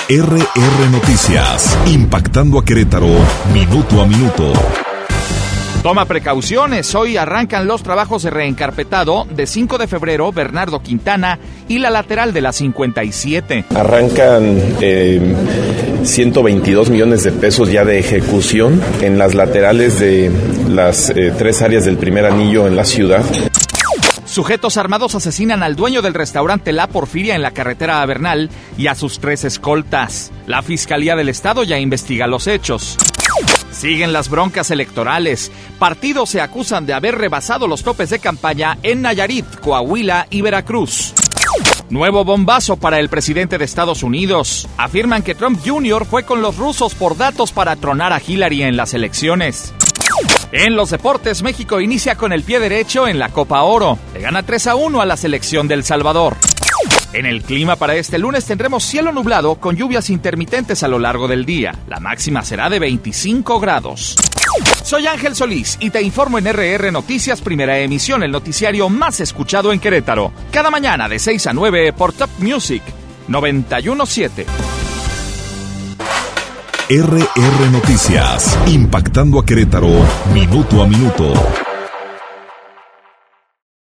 RR Noticias, impactando a Querétaro, minuto a minuto. Toma precauciones, hoy arrancan los trabajos de reencarpetado de 5 de febrero, Bernardo Quintana y la lateral de la 57. Arrancan 122 millones de pesos ya de ejecución en las laterales de las 3 áreas del primer anillo en la ciudad. Sujetos armados asesinan al dueño del restaurante La Porfiria en la carretera a Bernal y a sus 3 escoltas. La Fiscalía del Estado ya investiga los hechos. Siguen las broncas electorales. Partidos se acusan de haber rebasado los topes de campaña en Nayarit, Coahuila y Veracruz. Nuevo bombazo para el presidente de Estados Unidos. Afirman que Trump Jr. fue con los rusos por datos para tronar a Hillary en las elecciones. En los deportes, México inicia con el pie derecho en la Copa Oro. Le gana 3-1 a la selección de El Salvador. En el clima para este lunes tendremos cielo nublado con lluvias intermitentes a lo largo del día. La máxima será de 25 grados. Soy Ángel Solís y te informo en RR Noticias, primera emisión, el noticiario más escuchado en Querétaro. Cada mañana de 6 a 9 por Top Music 91.7. RR Noticias, impactando a Querétaro, minuto a minuto.